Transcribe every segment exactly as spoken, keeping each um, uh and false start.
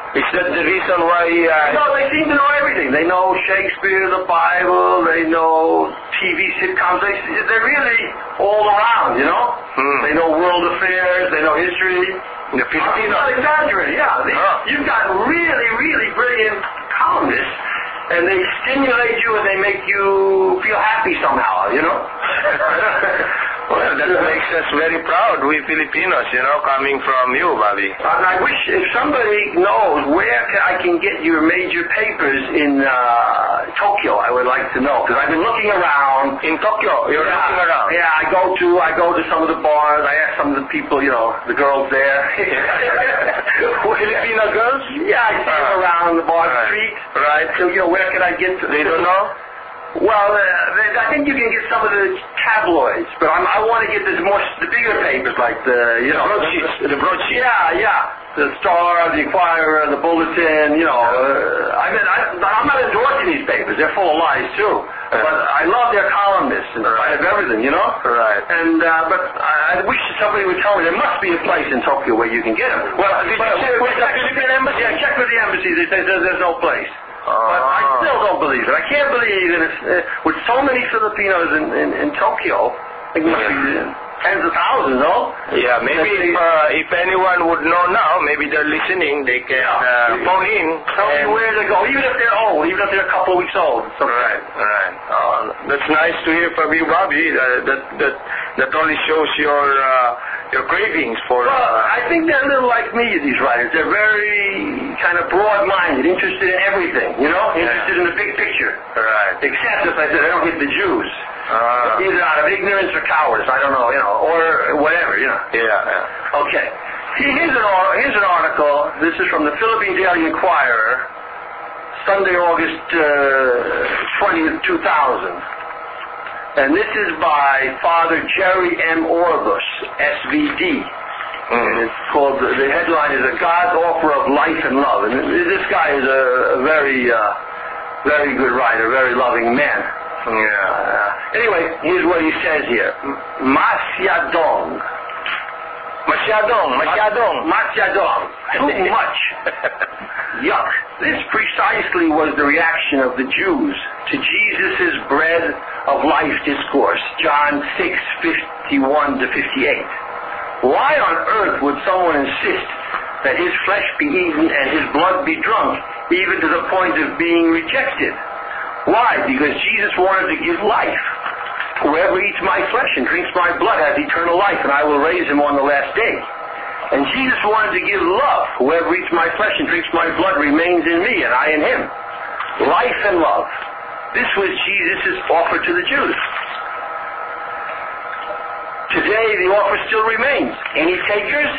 Is that the reason why... Uh, no, they seem to know everything. They know Shakespeare, the Bible, they know T V sitcoms. They, they're really all around, you know? Hmm. They know world affairs, they know history. The Filipinos? I'm not exaggerating, yeah. They, oh. You've got really, really brilliant columnists, and they stimulate you and they make you feel happy somehow, you know? Well, that makes us very proud, we Filipinos, you know, coming from you, Bobby. And I wish if somebody knows where I can get your major papers in uh, Tokyo, I would like to know, because I've been looking around. In Tokyo, you're yeah, looking around? Yeah, I go to I go to some of the bars. I ask some of the people, you know, the girls there. Filipino girls? Yeah, I see them uh, around the bar right. street. Right. So, you know, where can I get to? They don't know? Well, uh, I think you can get some of the tabloids, but I'm, I want to get the more the bigger papers like the you know the broadsheets. The, the broadsheets. Yeah, yeah. The Star, the Inquirer, the Bulletin. You know, uh, I mean, I, I'm not endorsing these papers. They're full of lies too. Uh, but I love their columnists in spite of everything. You know. Right. And uh, but I, I wish somebody would tell me there must be a place in Tokyo where you can get them. Well, did but, you check with the Philippine embassy? Yeah, check with the embassy. They say there's, there's no place. Oh. But I still don't believe it. I can't believe that it's, uh, with so many Filipinos in, in, in Tokyo, I think it must be uh, tens of thousands, no? Yeah, maybe if, uh, if anyone would know now, maybe they're listening, they can uh, phone in. Tell me where to go, even if they're old, even if they're a couple of weeks old. Okay. Right, right. Oh, that's nice to hear from you, Bobby. Uh, that, that, that only shows your... Uh, your cravings for... Well, uh, I think they're a little like me, these writers. They're very kind of broad-minded, interested in everything, you know? Yeah. Interested in the big picture. Right. Except, as I said, they don't hit the Jews. Uh, Either out of ignorance or cowardice, I don't know, you know, or whatever, you know. Yeah, yeah. Okay. Here's an, here's an article. This is from the Philippine Daily Inquirer, Sunday, August uh, twentieth, two thousand. And this is by Father Jerry M. Orbus, S V D. Mm. And it's called, the headline is A God's Offer of Life and Love. And this guy is a, a very, uh, very good writer, very loving man. Yeah. Uh, anyway, here's what he says here. Masyadong. Masyadong, masyadong. Masyadong. Too much. Yuck. This precisely was the reaction of the Jews to Jesus' bread of life discourse, John six, fifty-one to fifty-eight. Why on earth would someone insist that his flesh be eaten and his blood be drunk, even to the point of being rejected? Why? Because Jesus wanted to give life. Whoever eats my flesh and drinks my blood has eternal life, and I will raise him on the last day. And Jesus wanted to give love. Whoever eats my flesh and drinks my blood remains in me, and I in him. Life and love. This was Jesus' offer to the Jews. Today, the offer still remains. Any takers?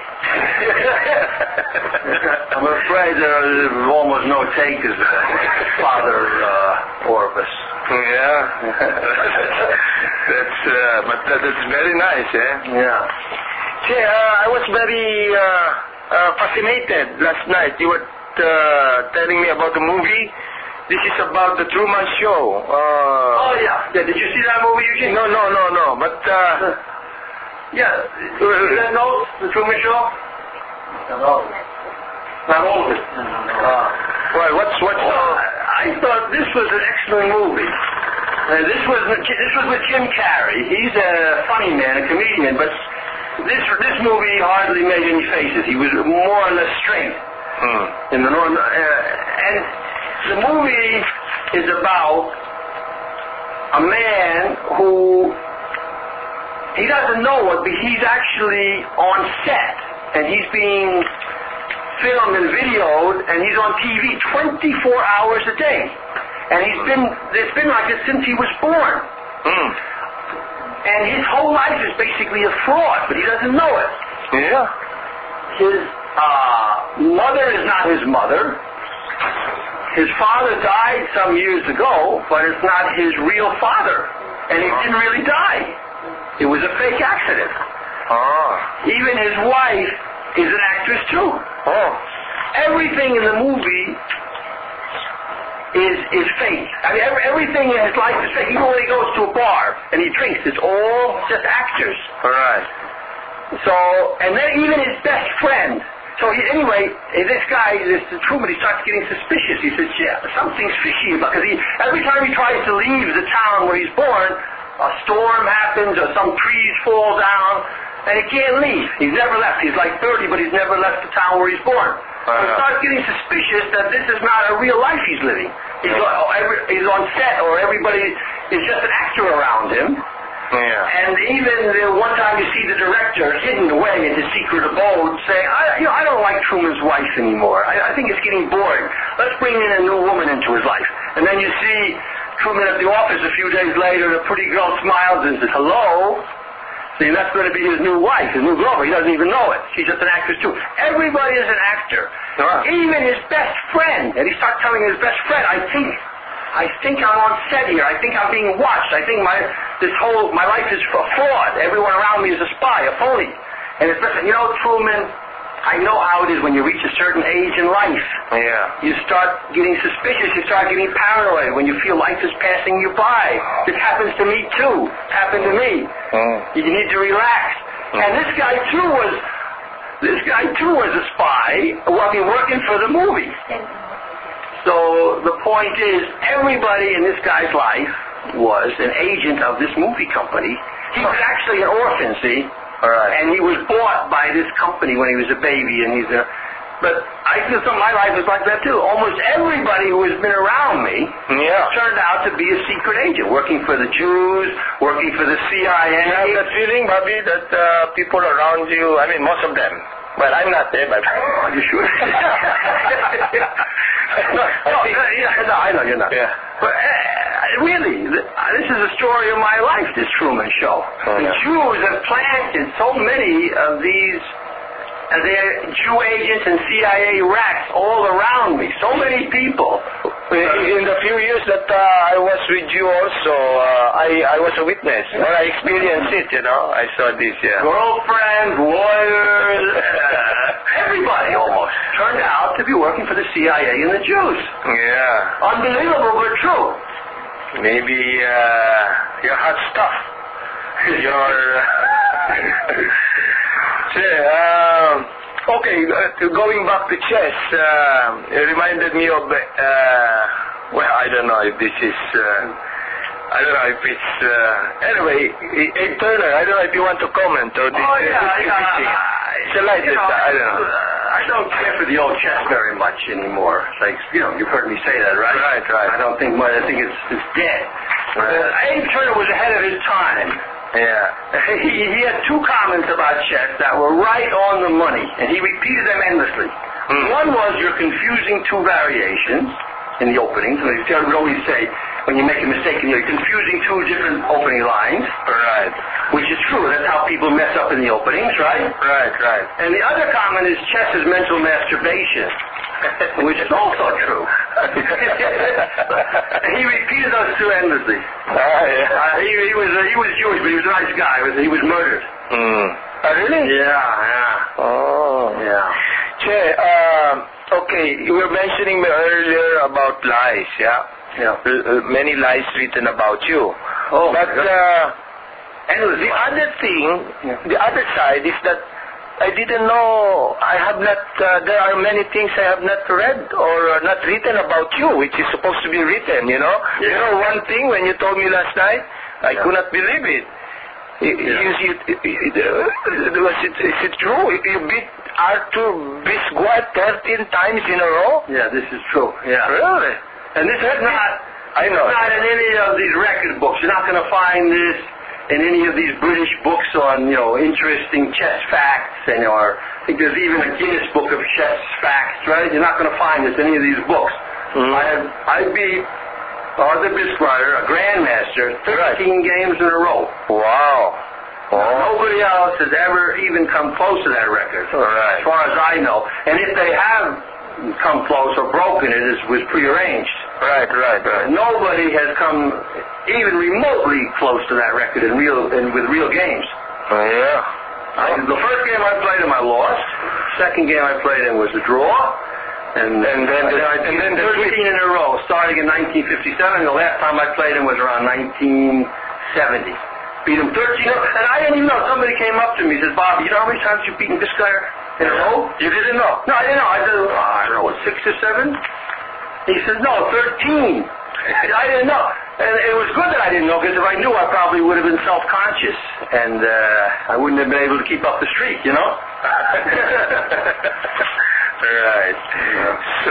I'm afraid there are almost no takers, Father uh, Orbus. Yeah. that's, uh, but that, that's very nice, eh? Yeah. See, uh, I was very uh, uh, fascinated last night. You were uh, telling me about the movie. This is about the Truman Show. Uh, oh, yeah. yeah. Did you see that movie, Eugene? No, no, no, no. But, uh... yeah. Did you see that note, the Truman Show? Not all of it. Not all of it. Uh, well, what's... what's well, I thought this was an excellent movie. Uh, this was this was with Jim Carrey. He's a funny man, a comedian, but this this movie hardly made any faces. He was more or less straight. Hmm. In the norm, uh, and the movie is about a man who he doesn't know it, but he's actually on set, and he's being filmed and videoed, and he's on T V twenty-four hours a day. And he's been, it's been like this since he was born. Mm. And his whole life is basically a fraud, but he doesn't know it. Yeah. His uh, mother is not his mother. His father died some years ago, but it's not his real father. And he didn't really die. It was a fake accident. Oh. Even his wife is an actress too. Oh. Everything in the movie is is fake. I mean, every, everything in his life is fake. Even when he goes to a bar and he drinks, it's all just actors. All right. So, and then even his best friend So he, anyway, this guy, this Truman, he starts getting suspicious. He says, yeah, something's fishy about, because he, every time he tries to leave the town where he's born, a storm happens or some trees fall down, and he can't leave. He's never left. He's like thirty, but he's never left the town where he's born. So he starts getting suspicious that this is not a real life he's living. He's, on, every, he's on set, or everybody is just an actor around him. Yeah. And even the one time you see the director hidden away in his secret abode saying, I, you know, I don't like Truman's wife anymore. I, I think it's getting boring. Let's bring in a new woman into his life. And then you see Truman at the office a few days later, and a pretty girl smiles and says, hello. See, that's going to be his new wife, his new girlfriend. He doesn't even know it. She's just an actress too. Everybody is an actor. Sure. Even his best friend. And he starts telling his best friend, I think... I think I'm on set here. I think I'm being watched. I think my this whole my life is a fraud. Everyone around me is a spy, a phony. And it's listen, you know, Truman, I know how it is when you reach a certain age in life. Yeah. You start getting suspicious. You start getting paranoid when you feel life is passing you by. This happens to me too. It happened to me. Mm. You need to relax. Mm. And this guy too was this guy too was a spy. Well, I mean, working for the movie. So the point is, everybody in this guy's life was an agent of this movie company. He was actually an orphan, see? All right. And he was bought by this company when he was a baby, and he's a... But I feel some of my life is like that too. Almost everybody who has been around me yeah. turned out to be a secret agent, working for the Jews, working for the C I A. You have that feeling, Bobby, that uh, people around you, I mean, most of them, well, I'm not there, but... Are you sure? no, no, yeah, no, I know you're not. Yeah. But uh, really, th- this is the story of my life, this Truman Show. Oh, the yeah. Jews have planted so many of these uh, their Jew agents and C I A rats all around me. So many people. In the few years that uh, I was with you also, uh, I, I was a witness. When I experienced it, you know, I saw this, yeah. Girlfriends, lawyers, uh, everybody almost turned out to be working for the C I A and the Jews. Yeah. Unbelievable, but true. Maybe uh, you're hot stuff. You're... so, um, okay, uh, going back to chess, uh, it reminded me of, uh, well, I don't know if this is, uh, I don't know if it's, uh, anyway, Abe Turner, I don't know if you want to comment on this. Oh, yeah, uh, this, yeah. this Uh, it's a light, you know, I don't know. Uh, I don't care for the old chess very much anymore. It's like, you know, you've heard me say that, right? Right, right. I don't think much. I think it's, it's dead. Right. Uh, Abe Turner was ahead of his time. Yeah. He, he had two comments about chess that were right on the money, and he repeated them endlessly. Mm. One was, you're confusing two variations in the openings. And he would always say, when you make a mistake, you're confusing two different opening lines. Right. Which is true. That's how people mess up in the openings, right? Right, right. And the other comment is chess is mental masturbation, which is also true. And he repeated those two endlessly. Ah, yeah. Uh, he, he was uh, he was Jewish, but he was a nice guy. He was, he was murdered. Mm. Oh, really? Yeah, yeah. Oh. Yeah. Che, um, okay, you were mentioning me earlier about lies, yeah? Yeah. Uh, uh, many lies written about you. Oh, but uh, and the other thing, Yeah. the other side is that I didn't know, I have not, uh, there are many things I have not read or uh, not written about you, which is supposed to be written, you know? Yeah. You know, one thing when you told me last night, I Yeah. could not believe it. You, Yeah. you, you, you, was it, is it true? You beat Arthur Bisguard thirteen times in a row? Yeah, this is true. Yeah. Really? And this is not, I know. it's not in any of these record books. You're not going to find this in any of these British books on, you know, interesting chess facts, and or I think there's even a Guinness Book of Chess Facts, right? You're not going to find this in any of these books. Mm-hmm. I have, I beat Arthur Bisguard, a grandmaster, thirteen right. games in a row. Wow. Oh. Nobody else has ever even come close to that record, right. as far as I know. And if they have come close or broken it, it was prearranged. Right, right, right. Nobody has come even remotely close to that record in real and with real games. Oh, yeah. I, the first game I played him, I lost. Second game I played him was a draw. And, and then, the, I and then the thirteen in a row, starting in nineteen fifty-seven. The last time I played him was around nineteen seventy. Beat him thirteen. And I didn't even know. Somebody came up to me and said, Bob, you know how many times you've beaten this guy? in a row. You didn't know? No, I didn't know. I said, oh, I don't know, what, six or seven? He says, no, thirteen. I didn't know. And it was good that I didn't know, because if I knew, I probably would have been self-conscious. And uh, I wouldn't have been able to keep up the streak, you know? Right. So,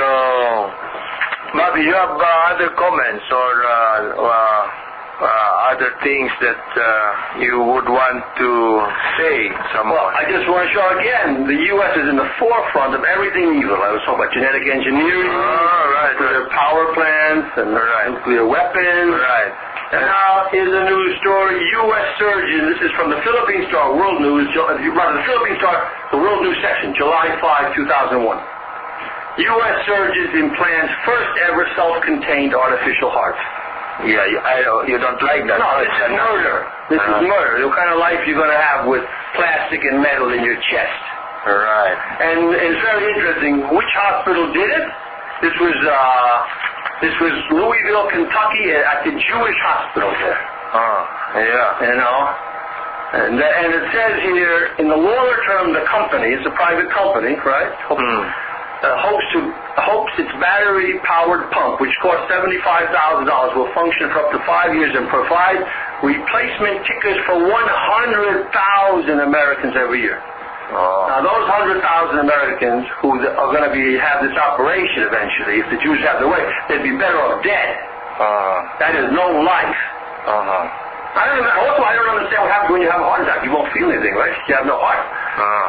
Bobby, you have uh, other comments or uh, uh, uh, other things that uh, you would want to say someone? Well, I just want to show again, the U S is in the forefront of everything evil. I was talking about genetic engineering, oh, right, nuclear right. power plants, and right. nuclear weapons. Right. And now here's a news story. U S surgeon, this is from the Philippine Star World News, rather the Philippine Star, the World News section, July fifth, two thousand one. U S surgeons implants first ever self-contained artificial heart. Yeah, you, I, you don't like that. No, this is murder. This uh-huh. is murder. The kind of life you're going to have with plastic and metal in your chest. Right. And it's very interesting. Which hospital did it? This was uh, this was Louisville, Kentucky, at the Jewish hospital there. Oh, yeah. You know? And, and it says here, in the longer term, the company, it's a private company, right? Hmm. Uh, hopes to hopes its battery-powered pump, which costs seventy-five thousand dollars, will function for up to five years and provide replacement tickets for one hundred thousand Americans every year. Oh. Now, those one hundred thousand Americans who are going to be have this operation eventually, if the Jews have their way, they'd be better off dead. Uh, that is no life. Uh-huh. I don't even, also, I don't understand what happens when you have a heart attack. You won't feel anything, right? You have no heart. Uh.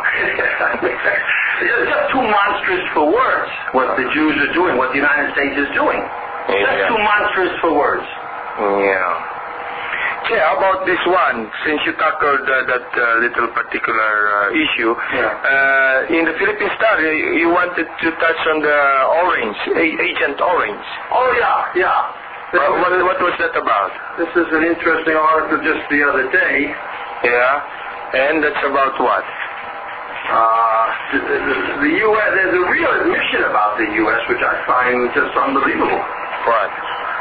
It's just too monstrous for words, what the Jews are doing, what the United States is doing. Yeah. That's too monstrous for words. Yeah. Yeah, how about this one, since you tackled uh, that uh, little particular uh, issue, Yeah. uh, in the Philippine Star, you, you wanted to touch on the Orange, A- Agent Orange. Oh, yeah, yeah. Uh, what, what was that about? This is an interesting article just the other day. Yeah, and that's about what? Uh, the, the, the U S, there's a real admission about the U S, which I find just unbelievable. What?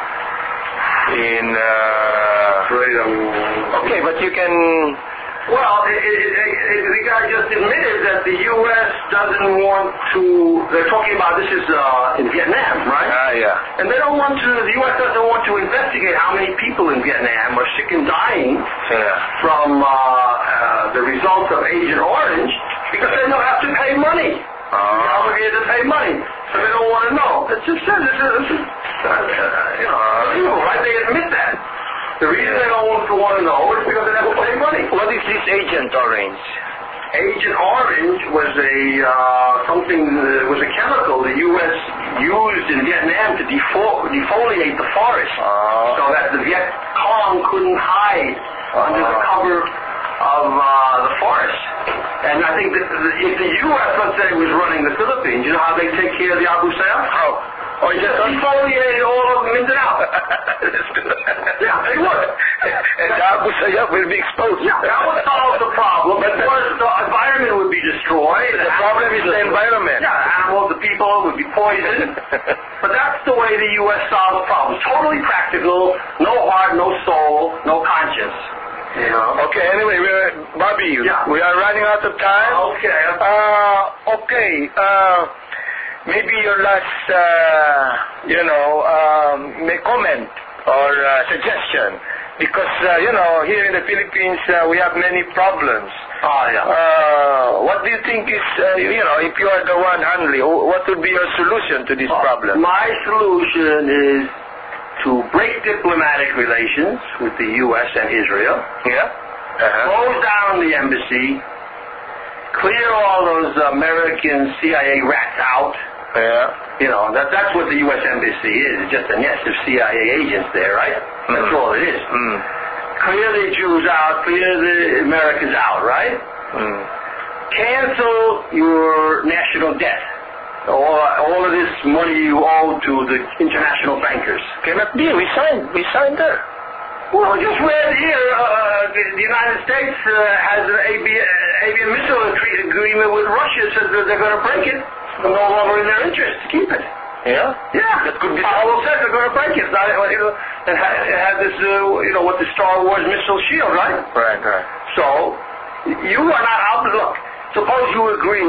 In, uh... Okay, but you can... Well, it, it, it, it, the guy just admitted that the U S doesn't want to... They're talking about this is uh, in Vietnam, right? Ah, uh, yeah. And they don't want to... The U S doesn't want to investigate how many people in Vietnam are sick and dying yeah. from uh, uh, the results of Agent Orange, because they don't have to pay money. Uh, They're obligated to pay money, so they don't want to know. It's just this is, this is uh, you know, evil, right? They admit that. The reason they don't want to want to know is because they never pay money. What is this Agent Orange? Agent Orange was a uh, something uh, was a chemical the U S used in Vietnam to defo- defoliate the forest, uh, so that the Viet Cong couldn't hide uh, under the cover of uh, the forest. And I think that if the U S, let's say, was running the Philippines, you know how they take care of the Abu Sayyaf? How? Oh, you just defoliated all of them into out. Yeah, they would. And the Abu Sayyaf will be exposed. Yeah, that would solve the problem. But of course, the environment would be destroyed. The problem is the environment. Yeah, animals, the people would be poisoned. But that's the way the U S solves problems. Totally practical, no heart, no soul, no conscience. You know? Okay, anyway, we're, Bobby, Yeah. we are running out of time. Okay. Uh, okay, uh, maybe your last, uh, you know, um, may comment or uh, suggestion. Because, uh, you know, here in the Philippines, uh, we have many problems. Oh, yeah. Uh, what do you think is, uh, you know, if you are the one handling, what would be your solution to this Oh, problem? My solution is to break diplomatic relations with the U S and Israel, Yeah? Uh-huh. close down the embassy, clear all those American C I A rats out. Yeah. You know, that that's what the U S embassy is. It's just a nest of C I A agents there, right? That's Mm. all it is. Mm. Clear the Jews out, clear the Americans out, right? Mm. Cancel your national debt. All, all of this money you owe to the international bankers. Cannot be. We signed. We signed there. Well, I just read here, uh, the, the United States uh, has an avian missile treaty agreement with Russia. It says that they're going to break it. It's no longer in their interest to keep it. Yeah? Yeah. That could be Powell said they're going to break it. It's not, you know, it had, it had this, uh, you know, what the Star Wars missile shield, right? Right, right. So, you are not out to look. Suppose you agree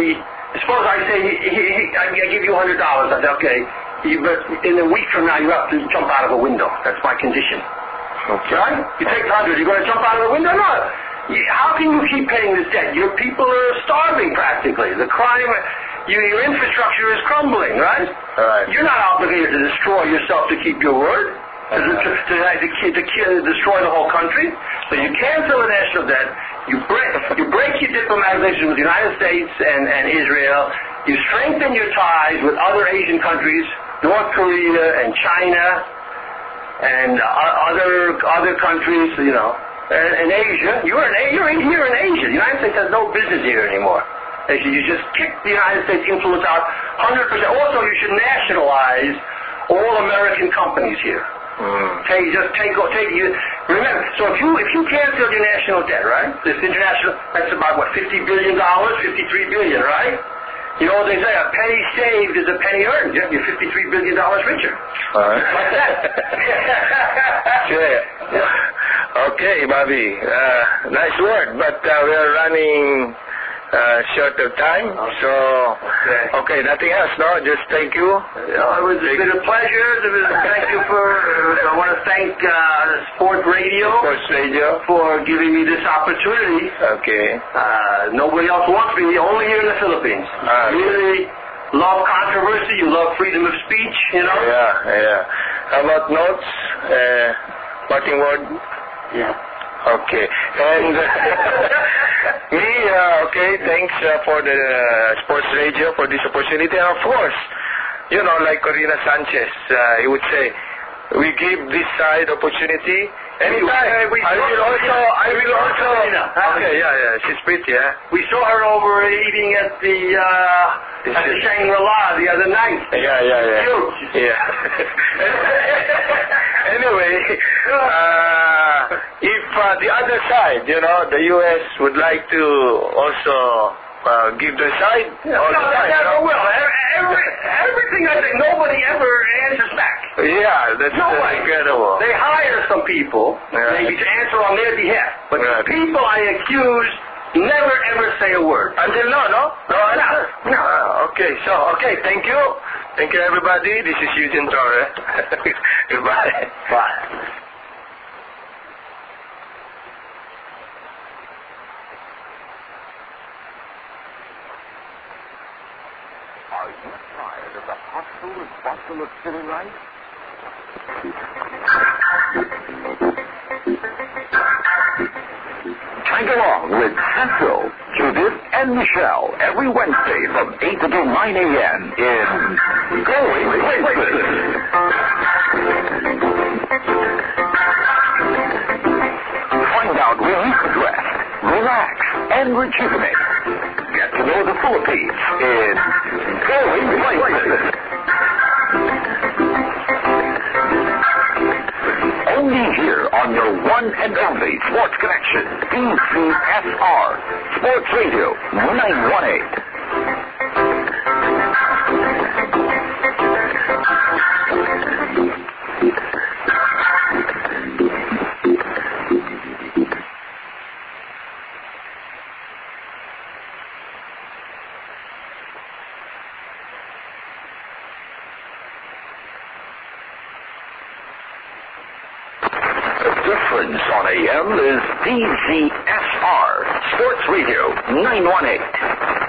suppose I say, he, he, he, I give you one hundred dollars. I say, okay, you, but in a week from now you have to jump out of a window. That's my condition. Okay. Right? You take one hundred, you're going to jump out of the window? No. You, how can you keep paying this debt? Your people are starving practically. The crime, you, your infrastructure is crumbling, right? Right. You're not obligated to destroy yourself to keep your word. To, to, to, to, to, to destroy the whole country. So you cancel the national debt, you break, you break your diplomatic relations with the United States and, and Israel, you strengthen your ties with other Asian countries, North Korea and China, and uh, other other countries, you know, and, and Asia. You're in, you're in, here in Asia. The United States has no business here anymore. You just kick the United States influence out one hundred percent. Also, you should nationalize all American companies here. Mm. Take, just take, take, you, remember, so if you, if you cancel your national debt, right, this international, that's about, what, fifty billion dollars, fifty-three billion dollars, right? You know what they say, a penny saved is a penny earned. You're fifty-three billion dollars richer. All right. Like that. Yeah. Yeah. Okay, Bobby. Uh, nice word, but uh, we are running uh, short of time, Okay. so Okay. okay, nothing else, no? Just thank you. You know, it was it's been a pleasure. It was, thank you for, uh, I want to thank uh, Sport Radio Sports Radio. for giving me this opportunity. Okay. Uh, nobody else wants me, only here in the Philippines. Ah, You really love controversy, you love freedom of speech, you know? Yeah, yeah. How about notes? Uh, parting word? Yeah. Okay. And me, uh, okay, thanks uh, for the uh, Sports Radio for this opportunity. And of course, you know, like Corina Sanchez, uh, he would say, we give this side opportunity anytime. We, we I will also, I will also. Corina. Okay, yeah, yeah, she's pretty, yeah. We saw her over eating at the, uh, at the Shangri-La the other night. Yeah, yeah, yeah. Cute. Yeah. Anyway, uh, if uh, the other side, you know, the U S would like to also uh, give their side, Yeah, all no, the they time, never no? will. Every, everything I say, nobody ever answers back. Yeah, that's, No that's way. incredible. They hire some people, Yeah. maybe to answer on their behalf. But Right. the people I accuse never ever say a word. Until now, no? No answer? No. Ah, okay, so, okay, thank you. Thank you, everybody. This is Eugene Torre. Goodbye. Bye. Are you tired of the hustle and bustle of city life? Tag along with Central, Judith, and Michelle every Wednesday from eight to nine a.m. in Going Places. Find out where you can rest, relax, and rejuvenate. Get to know the Philippines in Going Places. Only here on your one and only Sports Connection, D C S R, Sports Radio nine one eight. Difference on A M is D Z S R, Sports Radio nine one eight.